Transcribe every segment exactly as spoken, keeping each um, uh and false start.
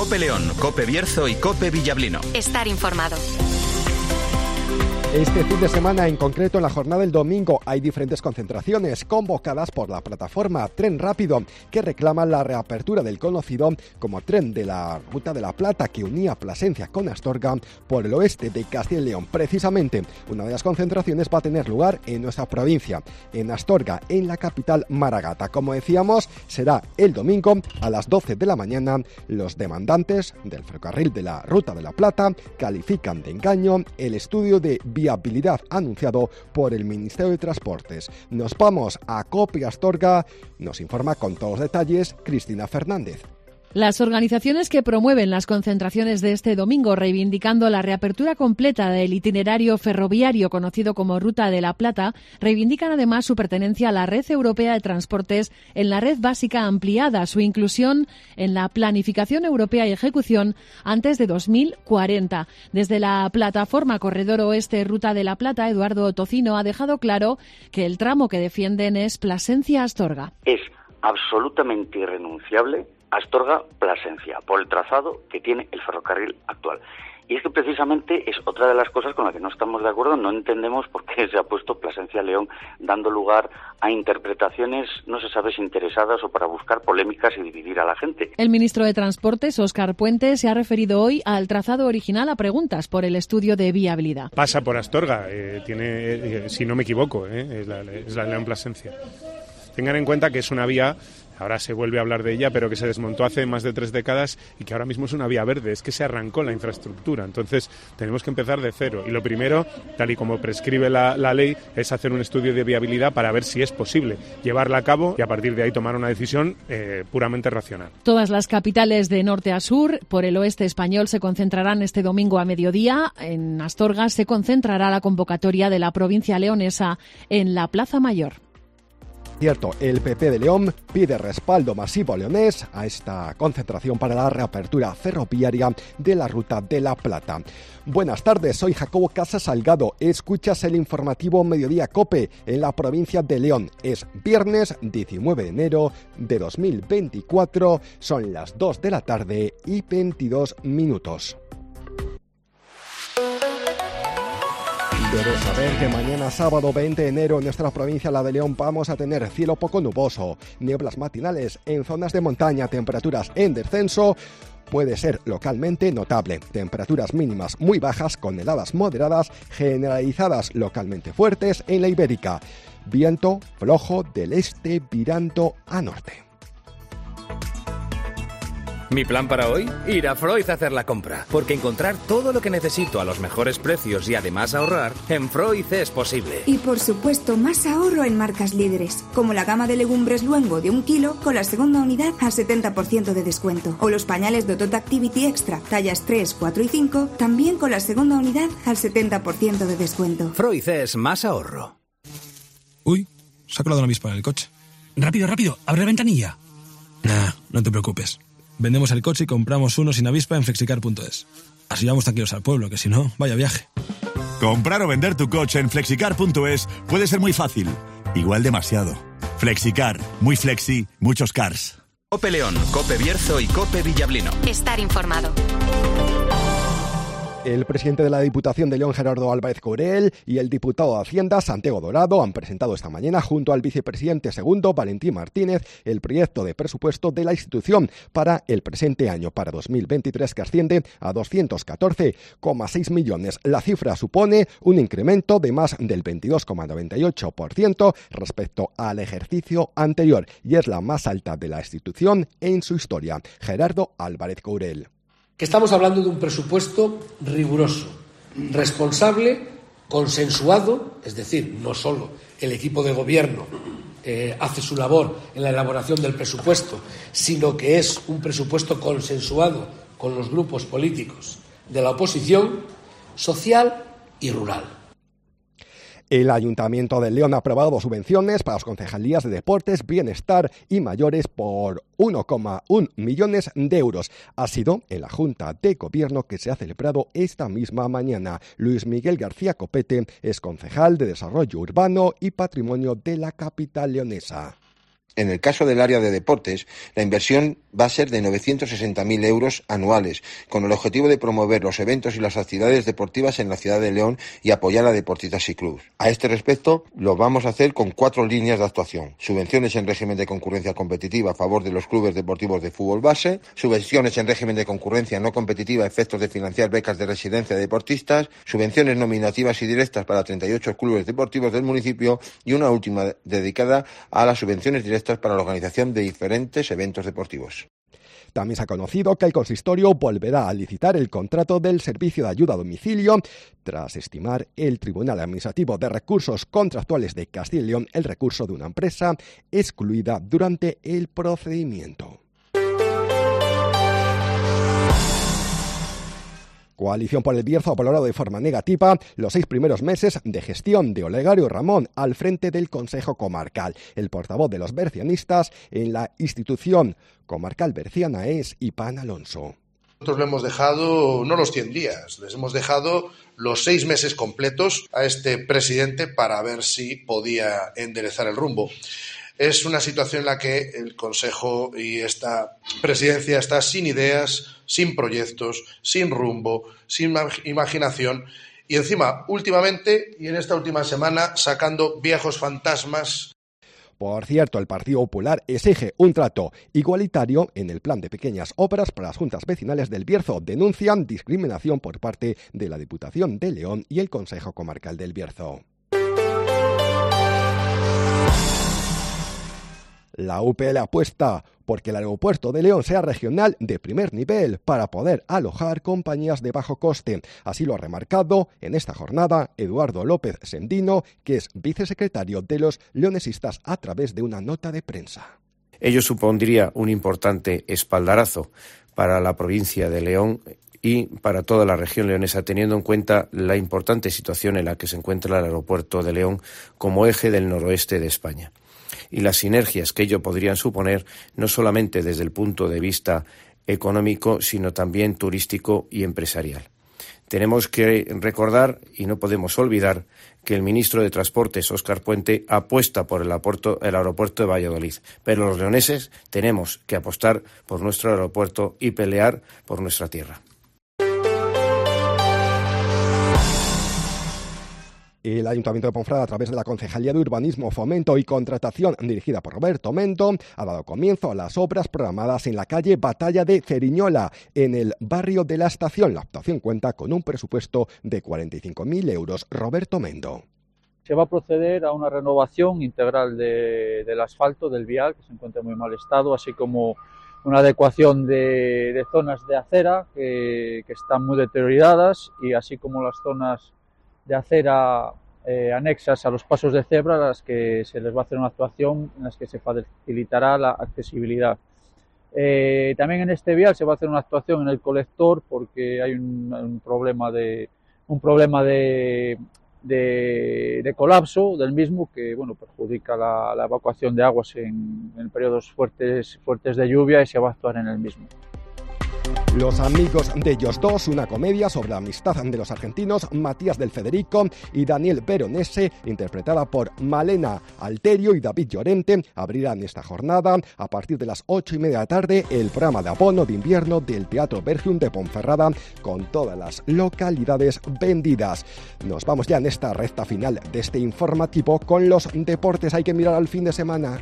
Cope León, Cope Bierzo y Cope Villablino. Estar informado. Este fin de semana, en concreto en la jornada del domingo, hay diferentes concentraciones convocadas por la plataforma Tren Rápido, que reclama la reapertura del conocido como tren de la Ruta de la Plata, que unía Plasencia con Astorga por el oeste de Castilla y León. Precisamente, una de las concentraciones va a tener lugar en nuestra provincia, en Astorga, en la capital Maragata. Como decíamos, será el domingo a las doce de la mañana. Los demandantes del ferrocarril de la Ruta de la Plata califican de engaño el estudio de viabilidad anunciado por el Ministerio de Transportes. Nos vamos a Cope Astorga, nos informa con todos los detalles Cristina Fernández. Las organizaciones que promueven las concentraciones de este domingo reivindicando la reapertura completa del itinerario ferroviario conocido como Ruta de la Plata, reivindican además su pertenencia a la Red Europea de Transportes en la red básica ampliada, su inclusión en la planificación europea y ejecución antes de dos mil cuarenta. Desde la plataforma Corredor Oeste Ruta de la Plata, Eduardo Tocino ha dejado claro que el tramo que defienden es Plasencia-Astorga. Es absolutamente irrenunciable Astorga-Plasencia, por el trazado que tiene el ferrocarril actual. Y es que precisamente es otra de las cosas con las que no estamos de acuerdo. No entendemos por qué se ha puesto Plasencia-León, dando lugar a interpretaciones, no se sabe si interesadas o para buscar polémicas y dividir a la gente. El ministro de Transportes, Óscar Puente, se ha referido hoy al trazado original a preguntas por el estudio de viabilidad. Pasa por Astorga, eh, tiene, eh, si no me equivoco, eh, es la, es la León-Plasencia. Tengan en cuenta que es una vía, ahora se vuelve a hablar de ella, pero que se desmontó hace más de tres décadas y que ahora mismo es una vía verde, es que se arrancó la infraestructura, entonces tenemos que empezar de cero. Y lo primero, tal y como prescribe la, la ley, es hacer un estudio de viabilidad para ver si es posible llevarla a cabo y a partir de ahí tomar una decisión eh, puramente racional. Todas las capitales de norte a sur, por el oeste español, se concentrarán este domingo a mediodía. En Astorga se concentrará la convocatoria de la provincia leonesa en la Plaza Mayor. Cierto, el P P de León pide respaldo masivo leonés a esta concentración para la reapertura ferroviaria de la Ruta de la Plata. Buenas tardes, soy Jacobo Casas Salgado. Escuchas el informativo Mediodía Cope en la provincia de León. Es viernes diecinueve de enero de dos mil veinticuatro, son las dos de la tarde y veintidós minutos. Debes saber que mañana sábado veinte de enero en nuestra provincia, la de León, vamos a tener cielo poco nuboso, nieblas matinales en zonas de montaña, temperaturas en descenso. Puede ser localmente notable. Temperaturas mínimas muy bajas con heladas moderadas, generalizadas localmente fuertes en la Ibérica. Viento flojo del este virando a norte. Mi plan para hoy, ir a Freud a hacer la compra, porque encontrar todo lo que necesito a los mejores precios y además ahorrar, en Freud es posible. Y por supuesto, más ahorro en marcas líderes, como la gama de legumbres Luengo de un kilo con la segunda unidad al setenta por ciento de descuento, o los pañales Dotot Activity Extra, tallas tres, cuatro y cinco, también con la segunda unidad al setenta por ciento de descuento. Freud es más ahorro. Uy, se ha colado una avispa en el coche. Rápido, rápido, abre la ventanilla. Nah, no te preocupes. Vendemos el coche y compramos uno sin avispa en flexicar punto es. Así vamos tranquilos al pueblo, que si no, vaya viaje. Comprar o vender tu coche en flexicar punto es puede ser muy fácil. Igual demasiado. Flexicar. Muy flexi, muchos cars. Cope León, Cope Bierzo y Cope Villablino. Estar informado. El presidente de la Diputación de León, Gerardo Álvarez Courel, y el diputado de Hacienda, Santiago Dorado, han presentado esta mañana, junto al vicepresidente segundo, Valentín Martínez, el proyecto de presupuesto de la institución para el presente año, para dos mil veintitrés, que asciende a doscientos catorce coma seis millones. La cifra supone un incremento de más del veintidós coma noventa y ocho por ciento respecto al ejercicio anterior y es la más alta de la institución en su historia. Gerardo Álvarez Courel. Que estamos hablando de un presupuesto riguroso, responsable, consensuado, es decir, no solo el equipo de gobierno eh, hace su labor en la elaboración del presupuesto, sino que es un presupuesto consensuado con los grupos políticos de la oposición, social y rural. El Ayuntamiento de León ha aprobado subvenciones para las concejalías de deportes, bienestar y mayores por uno coma uno millones de euros. Ha sido en la Junta de Gobierno que se ha celebrado esta misma mañana. Luis Miguel García Copete es concejal de Desarrollo Urbano y Patrimonio de la capital leonesa. En el caso del área de deportes, la inversión va a ser de novecientos sesenta mil euros anuales, con el objetivo de promover los eventos y las actividades deportivas en la ciudad de León y apoyar a deportistas y clubes. A este respecto, lo vamos a hacer con cuatro líneas de actuación. Subvenciones en régimen de concurrencia competitiva a favor de los clubes deportivos de fútbol base, subvenciones en régimen de concurrencia no competitiva a efectos de financiar becas de residencia de deportistas, subvenciones nominativas y directas para treinta y ocho clubes deportivos del municipio y una última dedicada a las subvenciones directas para la organización de diferentes eventos deportivos. También se ha conocido que el consistorio volverá a licitar el contrato del servicio de ayuda a domicilio tras estimar el Tribunal Administrativo de Recursos Contractuales de Castilla y León el recurso de una empresa excluida durante el procedimiento. Coalición por el Bierzo ha valorado de forma negativa los seis primeros meses de gestión de Olegario Ramón al frente del Consejo Comarcal. El portavoz de los bercianistas en la institución comarcal berciana es Ipán Alonso. Nosotros le hemos dejado no los cien días, les hemos dejado los seis meses completos a este presidente para ver si podía enderezar el rumbo. Es una situación en la que el Consejo y esta presidencia está sin ideas, sin proyectos, sin rumbo, sin imaginación y encima, últimamente y en esta última semana, sacando viejos fantasmas. Por cierto, el Partido Popular exige un trato igualitario en el plan de pequeñas obras para las juntas vecinales del Bierzo. Denuncian discriminación por parte de la Diputación de León y el Consejo Comarcal del Bierzo. La U P L apuesta porque el aeropuerto de León sea regional de primer nivel para poder alojar compañías de bajo coste. Así lo ha remarcado en esta jornada Eduardo López Sendino, que es vicesecretario de los leonesistas, a través de una nota de prensa. Ello supondría un importante espaldarazo para la provincia de León y para toda la región leonesa, teniendo en cuenta la importante situación en la que se encuentra el aeropuerto de León como eje del noroeste de España. Y las sinergias que ello podrían suponer, no solamente desde el punto de vista económico, sino también turístico y empresarial. Tenemos que recordar y no podemos olvidar que el ministro de Transportes, Óscar Puente, apuesta por el, aeropuerto, el aeropuerto de Valladolid. Pero los leoneses tenemos que apostar por nuestro aeropuerto y pelear por nuestra tierra. El Ayuntamiento de Ponferrada, a través de la Concejalía de Urbanismo, Fomento y Contratación, dirigida por Roberto Mendo, ha dado comienzo a las obras programadas en la calle Batalla de Ceriñola, en el barrio de la Estación. La actuación cuenta con un presupuesto de cuarenta y cinco mil euros. Roberto Mendo. Se va a proceder a una renovación integral de, del asfalto del vial, que se encuentra en muy mal estado, así como una adecuación de, de zonas de acera que, que están muy deterioradas, y así como las zonas de acera eh, anexas a los pasos de cebra, a las que se les va a hacer una actuación en las que se facilitará la accesibilidad. Eh, también en este vial se va a hacer una actuación en el colector porque hay un, un problema de un problema de, de, de colapso del mismo que bueno perjudica la, la evacuación de aguas en, en periodos fuertes fuertes de lluvia, y se va a actuar en el mismo. Los amigos de ellos dos, una comedia sobre la amistad de los argentinos Matías del Federico y Daniel Veronese, interpretada por Malena Alterio y David Llorente, abrirán esta jornada a partir de las ocho y media de la tarde el programa de abono de invierno del Teatro Bergium de Ponferrada, con todas las localidades vendidas. Nos vamos ya en esta recta final de este informativo con los deportes. Hay que mirar al fin de semana.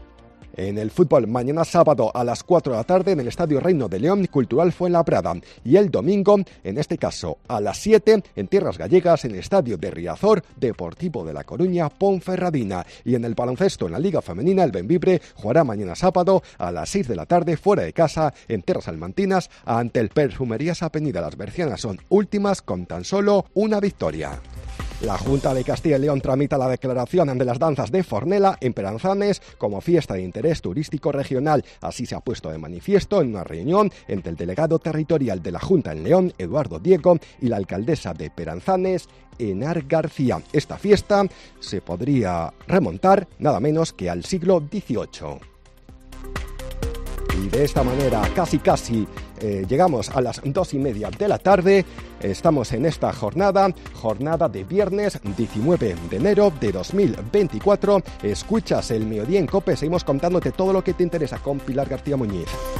En el fútbol, mañana sábado a las cuatro de la tarde en el Estadio Reino de León, Cultural Fuenlabrada. Y el domingo, en este caso a las siete, en Tierras Gallegas, en el Estadio de Riazor, Deportivo de La Coruña, Ponferradina. Y en el baloncesto, en la Liga Femenina, el Bembibre jugará mañana sábado a las seis de la tarde fuera de casa en Terras Salmantinas ante el Perfumerías Avenida. Las bercianas son últimas con tan solo una victoria. La Junta de Castilla y León tramita la declaración de las danzas de Fornela en Peranzanes como fiesta de interés turístico regional. Así se ha puesto de manifiesto en una reunión entre el delegado territorial de la Junta en León, Eduardo Diego, y la alcaldesa de Peranzanes, Enar García. Esta fiesta se podría remontar nada menos que al siglo dieciocho. Y de esta manera, casi casi, eh, llegamos a las dos y media de la tarde. Estamos en esta jornada, jornada de viernes diecinueve de enero de dos mil veinticuatro. Escuchas el Mediodía en COPE, seguimos contándote todo lo que te interesa con Pilar García Muñiz.